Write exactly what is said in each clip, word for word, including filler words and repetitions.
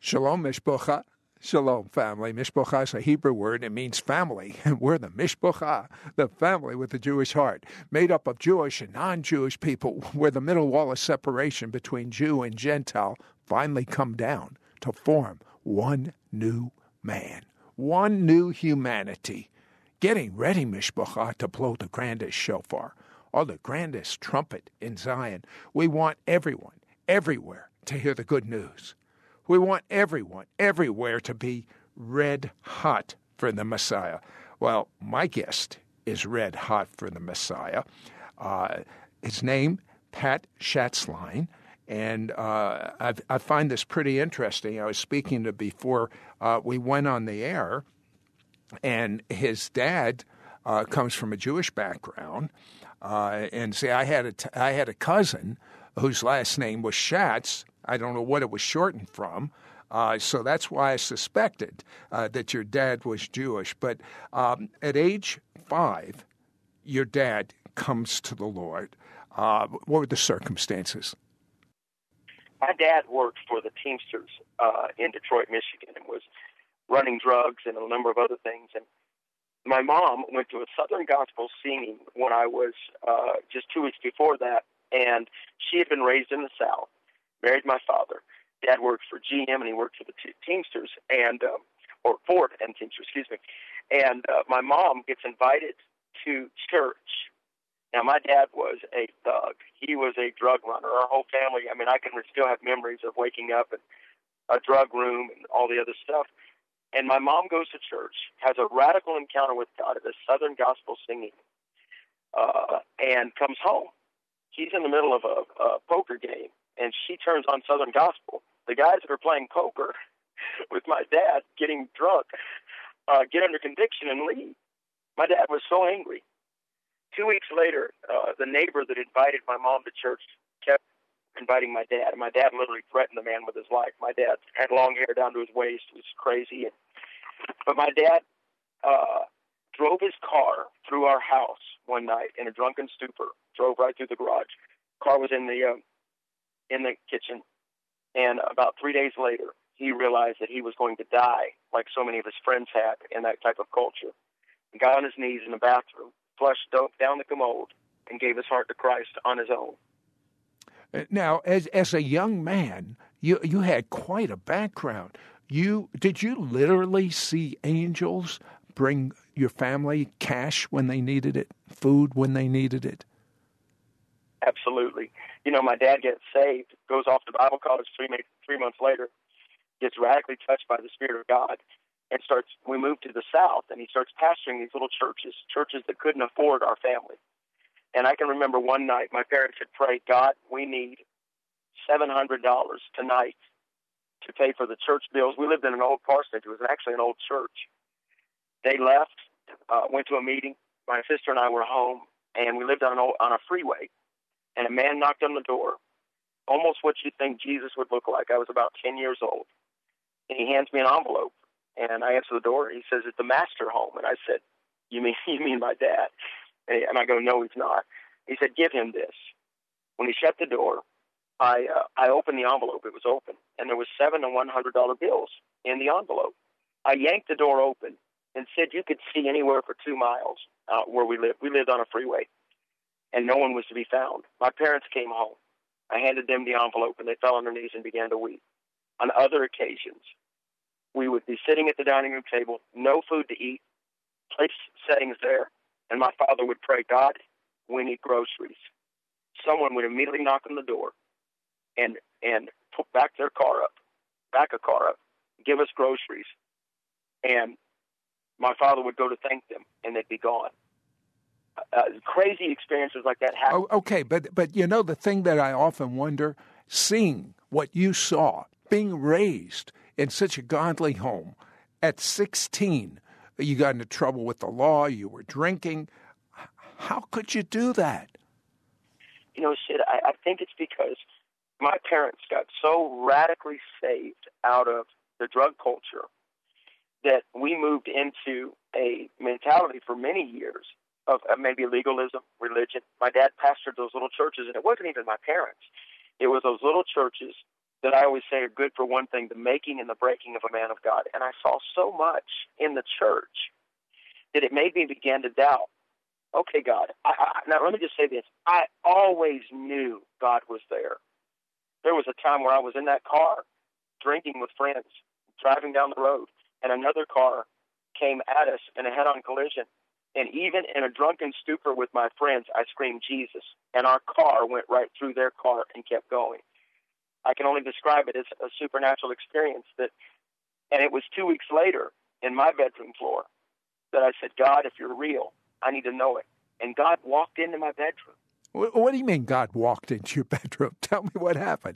Shalom, Mishpocha. Shalom, family. Mishpocha is a Hebrew word. It means family. And we're the Mishpocha, the family with the Jewish heart, made up of Jewish and non-Jewish people, where the middle wall of separation between Jew and Gentile finally come down to form one new man, one new humanity. Getting ready, Mishpocha, to blow the grandest shofar, or the grandest trumpet in Zion. We want everyone, everywhere, to hear the good news. We want everyone, everywhere, to be red hot for the Messiah. Well, my guest is red hot for the Messiah. Uh, his name, Pat Schatzline, and uh, I, I find this pretty interesting. I was speaking to before uh, we went on the air, and his dad uh, comes from a Jewish background. Uh, and see, I had a t- I had a cousin whose last name was Schatz. I don't know what it was shortened from, uh, so that's why I suspected uh, that your dad was Jewish. But um, at age five, your dad comes to the Lord. Uh, what were the circumstances? My dad worked for the Teamsters uh, in Detroit, Michigan, and was running drugs and a number of other things. And my mom went to a Southern Gospel singing when I was uh, just two weeks before that, and she had been raised in the South. Married my father. Dad worked for G M, and he worked for the Teamsters, and um, or Ford and Teamsters, excuse me. And uh, my mom gets invited to church. Now, my dad was a thug. He was a drug runner. Our whole family, I mean, I can still have memories of waking up in a drug room and all the other stuff. And my mom goes to church, has a radical encounter with God at a Southern Gospel singing, uh, and comes home. He's in the middle of a, a poker game, and she turns on Southern Gospel. The guys that are playing poker with my dad getting drunk uh, get under conviction and leave. My dad was so angry. Two weeks later, uh, the neighbor that invited my mom to church kept inviting my dad. And my dad literally threatened the man with his life. My dad had long hair down to his waist. It was crazy. But my dad uh, drove his car through our house one night in a drunken stupor, drove right through the garage. Car was in the... Uh, in the kitchen, and about three days later, he realized that he was going to die, like so many of his friends had in that type of culture. He got on his knees in the bathroom, flushed down the commode, and gave his heart to Christ on his own. Now, as as a young man, you you had quite a background. You did you literally see angels bring your family cash when they needed it, food when they needed it? Absolutely. You know, my dad gets saved, goes off to Bible college three, three months later, gets radically touched by the Spirit of God, and starts, we moved to the South, and he starts pastoring these little churches, churches that couldn't afford our family. And I can remember one night, my parents had prayed, God, we need seven hundred dollars tonight to pay for the church bills. We lived in an old parsonage. It was actually an old church. They left, uh, went to a meeting. My sister and I were home, and we lived on, an old, on a freeway. And a man knocked on the door, almost what you think Jesus would look like. I was about ten years old. And he hands me an envelope. And I answer the door. He says, it's the master home. And I said, you mean you mean my dad? And I go, no, he's not. He said, give him this. When he shut the door, I uh, I opened the envelope. It was open. And there was seven and one hundred dollar bills in the envelope. I yanked the door open and said you could see anywhere for two miles uh, where we lived. We lived on a freeway. And no one was to be found. My parents came home. I handed them the envelope, and they fell on their knees and began to weep. On other occasions, we would be sitting at the dining room table, no food to eat, place settings there, and my father would pray, God, we need groceries. Someone would immediately knock on the door and and put back their car up, back a car up, give us groceries, and my father would go to thank them, and they'd be gone. Uh, crazy experiences like that happen. Oh, okay, but but you know the thing that I often wonder, seeing what you saw, being raised in such a godly home, at sixteen, you got into trouble with the law, you were drinking. How could you do that? You know, Sid, I, I think it's because my parents got so radically saved out of the drug culture that we moved into a mentality for many years of maybe legalism, religion. My dad pastored those little churches, and it wasn't even my parents. It was those little churches that I always say are good for one thing, the making and the breaking of a man of God. And I saw so much in the church that it made me begin to doubt. Okay, God, I, I, now let me just say this. I always knew God was there. There was a time where I was in that car drinking with friends, driving down the road, and another car came at us in a head-on collision. And even in a drunken stupor with my friends, I screamed, Jesus. And our car went right through their car and kept going. I can only describe it as a supernatural experience. That, and it was two weeks later in my bedroom floor that I said, God, if you're real, I need to know it. And God walked into my bedroom. What, what do you mean God walked into your bedroom? Tell me what happened.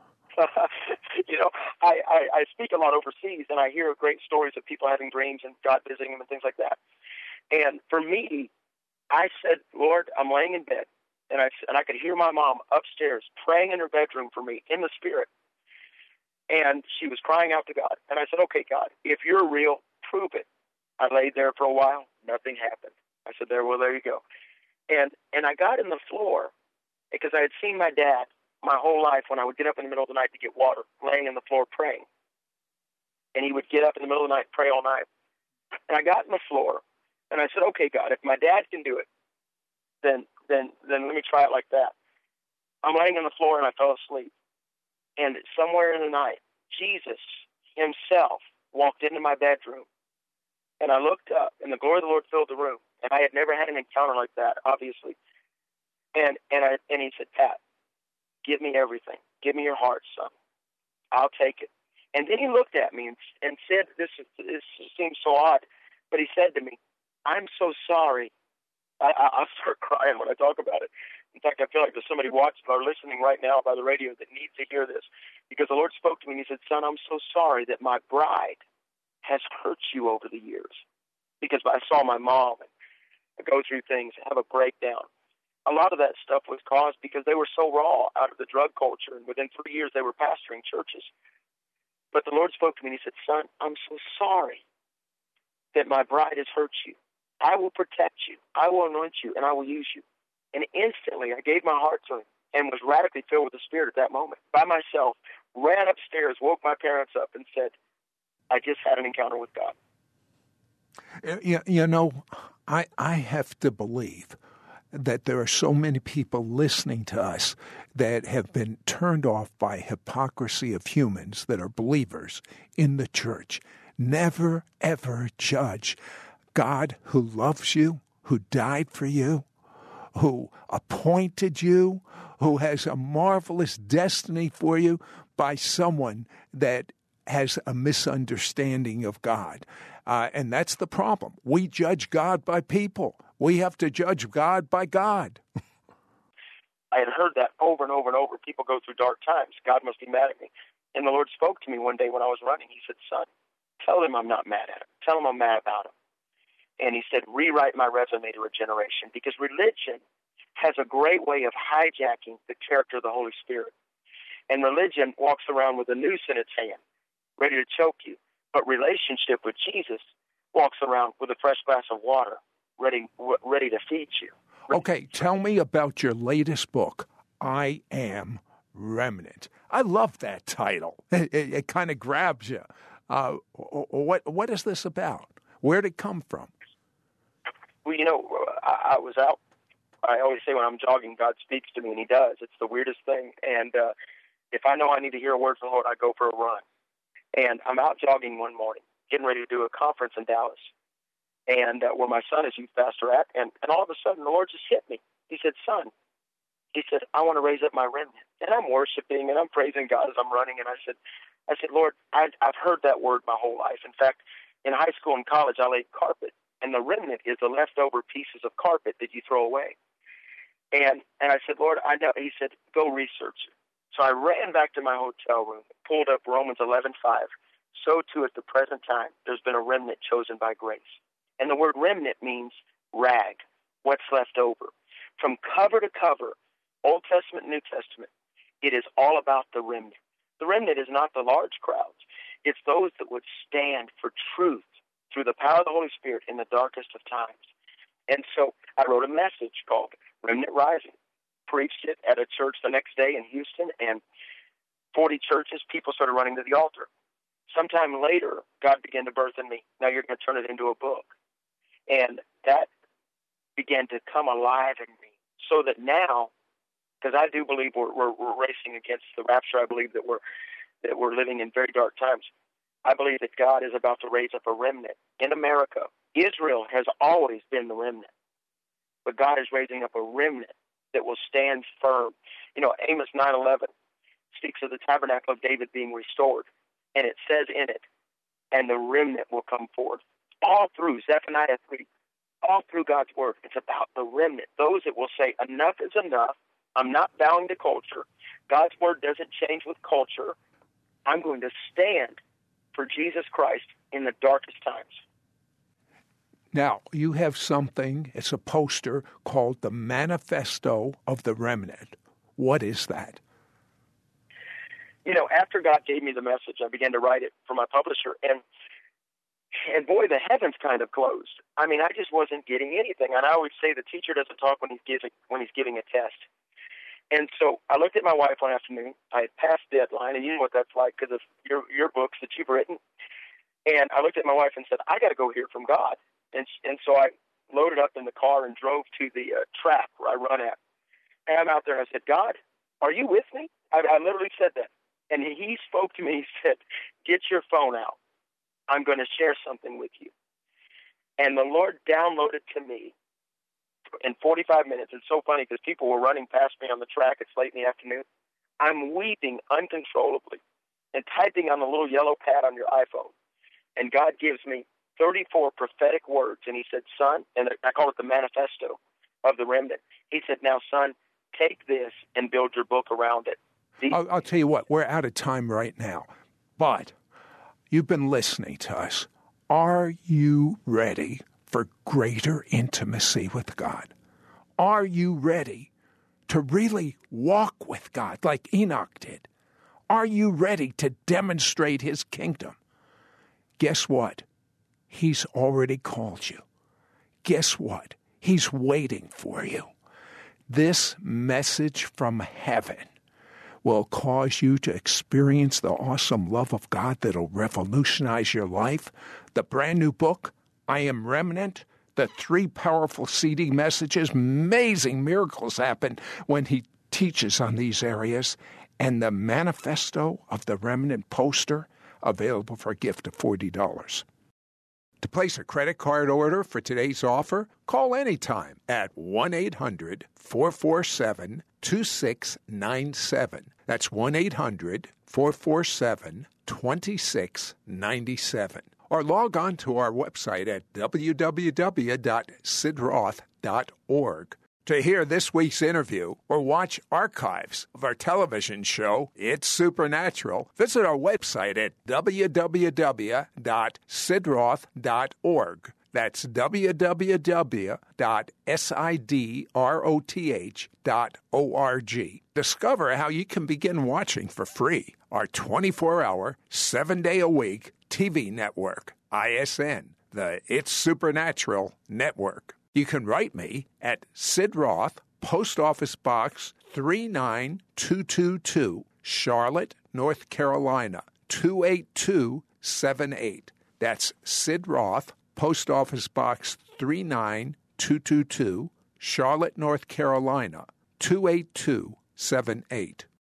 You know, I, I, I speak a lot overseas, and I hear great stories of people having dreams and God visiting them and things like that. And for me, I said, Lord, I'm laying in bed, and I, and I could hear my mom upstairs praying in her bedroom for me in the spirit. And she was crying out to God. And I said, okay, God, if you're real, prove it. I laid there for a while. Nothing happened. I said, there, well, there you go. And and I got in the floor because I had seen my dad my whole life when I would get up in the middle of the night to get water, laying on the floor praying. And he would get up in the middle of the night and pray all night. And I got in the floor, and I said, okay, God, if my dad can do it, then then then let me try it like that. I'm laying on the floor, and I fell asleep. And somewhere in the night, Jesus himself walked into my bedroom. And I looked up, and the glory of the Lord filled the room. And I had never had an encounter like that, obviously. And and I and he said, Pat, give me everything. Give me your heart, son. I'll take it. And then he looked at me and, and said, this, this seems so odd, but he said to me, I'm so sorry. I, I, I'll start crying when I talk about it. In fact, I feel like there's somebody watching or listening right now by the radio that needs to hear this. Because the Lord spoke to me and he said, son, I'm so sorry that my bride has hurt you over the years. Because I saw my mom and go through things, have a breakdown. A lot of that stuff was caused because they were so raw out of the drug culture, and within three years they were pastoring churches. But the Lord spoke to me and he said, son, I'm so sorry that my bride has hurt you. I will protect you. I will anoint you, and I will use you. And instantly I gave my heart to him and was radically filled with the Spirit at that moment. By myself, ran upstairs, woke my parents up, and said, I just had an encounter with God. You, you know, I I have to believe that there are so many people listening to us that have been turned off by hypocrisy of humans that are believers in the church. Never, ever judge God who loves you, who died for you, who appointed you, who has a marvelous destiny for you by someone that has a misunderstanding of God. Uh, and that's the problem. We judge God by people. We have to judge God by God. I had heard that over and over and over. People go through dark times. God must be mad at me. And the Lord spoke to me one day when I was running. He said, son, tell him I'm not mad at him. Tell him I'm mad about him. And he said, rewrite my resume to regeneration, because religion has a great way of hijacking the character of the Holy Spirit. And religion walks around with a noose in its hand, ready to choke you. But relationship with Jesus walks around with a fresh glass of water, ready ready to feed you. Okay, tell me about your latest book, I Am Remnant. I love that title. It, it, it kind of grabs you. Uh, what What is this about? Where did it come from? Well, you know, I, I was out. I always say when I'm jogging, God speaks to me, and he does. It's the weirdest thing. And uh, if I know I need to hear a word from the Lord, I go for a run. And I'm out jogging one morning, getting ready to do a conference in Dallas, and uh, where my son is youth pastor at. And, and all of a sudden, the Lord just hit me. He said, son, he said, I want to raise up my remnant. And I'm worshiping, and I'm praising God as I'm running. And I said, I said, Lord, I, I've heard that word my whole life. In fact, in high school and college, I laid carpet. And the remnant is the leftover pieces of carpet that you throw away. And and I said, Lord, I know. He said, go research it. So I ran back to my hotel room, pulled up Romans eleven five. So too at the present time, there's been a remnant chosen by grace. And the word remnant means rag, what's left over. From cover to cover, Old Testament, New Testament, it is all about the remnant. The remnant is not the large crowds. It's those that would stand for truth through the power of the Holy Spirit in the darkest of times. And so I wrote a message called Remnant Rising, preached it at a church the next day in Houston, and forty churches, people started running to the altar. Sometime later, God began to birth in me, now you're going to turn it into a book. And that began to come alive in me, so that now, because I do believe we're, we're, we're racing against the rapture, I believe that we're that we're living in very dark times. I believe that God is about to raise up a remnant in America. Israel has always been the remnant, but God is raising up a remnant that will stand firm. You know, Amos nine eleven speaks of the tabernacle of David being restored, and it says in it, and the remnant will come forth. All through Zephaniah three, all through God's word, it's about the remnant, those that will say, enough is enough. I'm not bowing to culture. God's word doesn't change with culture. I'm going to stand for Jesus Christ in the darkest times. Now, you have something, it's a poster called the Manifesto of the Remnant. What is that? You know, after God gave me the message, I began to write it for my publisher, and and boy, the heavens kind of closed. I mean, I just wasn't getting anything. And I always say the teacher doesn't talk when he's giving when he's giving a test. And so I looked at my wife one afternoon. I had passed deadline, and you know what that's like because of your your books that you've written. And I looked at my wife and said, I got to go hear from God. And and so I loaded up in the car and drove to the uh, track where I run at. And I'm out there, and I said, God, are you with me? I, I literally said that. And he spoke to me. He said, get your phone out. I'm going to share something with you. And the Lord downloaded to me in forty-five minutes. It's so funny because people were running past me on the track. It's late in the afternoon. I'm weeping uncontrollably and typing on the little yellow pad on your iPhone. And God gives me thirty-four prophetic words. And he said, son, and I call it the manifesto of the remnant. He said, now, son, take this and build your book around it. The- I'll, I'll tell you what, we're out of time right now. But you've been listening to us. Are you ready for greater intimacy with God? Are you ready to really walk with God like Enoch did? Are you ready to demonstrate his kingdom? Guess what? He's already called you. Guess what? He's waiting for you. This message from heaven will cause you to experience the awesome love of God that'll revolutionize your life. The brand new book, I Am Remnant, the three powerful C D messages, amazing miracles happen when he teaches on these areas, and the Manifesto of the Remnant poster, available for a gift of forty dollars. To place a credit card order for today's offer, call anytime at one eight hundred four four seven two six nine seven. That's one eight hundred four four seven two six nine seven. Or log on to our website at w w w dot sid roth dot org. To hear this week's interview or watch archives of our television show, It's Supernatural, visit our website at w w w dot sid roth dot org. That's w w w dot sid roth dot org. Discover how you can begin watching for free our twenty-four hour, seven day a week T V network, I S N, the It's Supernatural Network. You can write me at Sid Roth, Post Office Box three nine two two two, Charlotte, North Carolina, two eight two seven eight. That's Sid Roth, Post Office Box three nine two two two, Charlotte, North Carolina, two eight two seven eight.